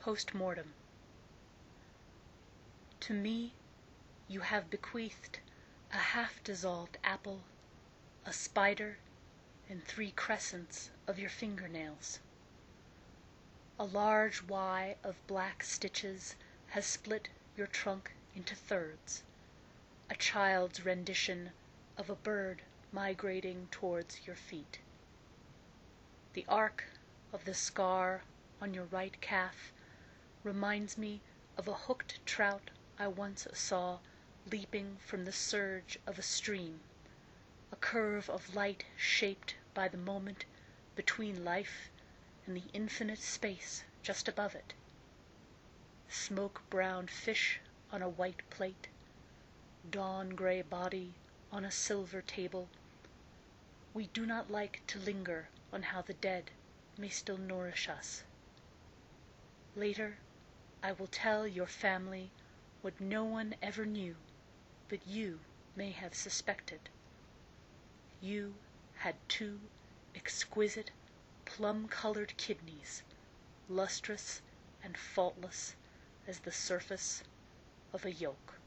Post Mortem. To me you have bequeathed a half-dissolved apple, a spider, and 3 crescents of your fingernails. A large Y of black stitches has split your trunk into thirds, a child's rendition of a bird migrating towards your feet. The arc of the scar on your right calf reminds me of a hooked trout I once saw leaping from the surge of a stream, a curve of light shaped by the moment between life and the infinite space just above it. Smoke-browned fish on a white plate, dawn-gray body on a silver table. We do not like to linger on how the dead may still nourish us. Later, I will tell your family what no one ever knew, but you may have suspected. You had 2 exquisite, plum-colored kidneys, lustrous and faultless as the surface of a yolk.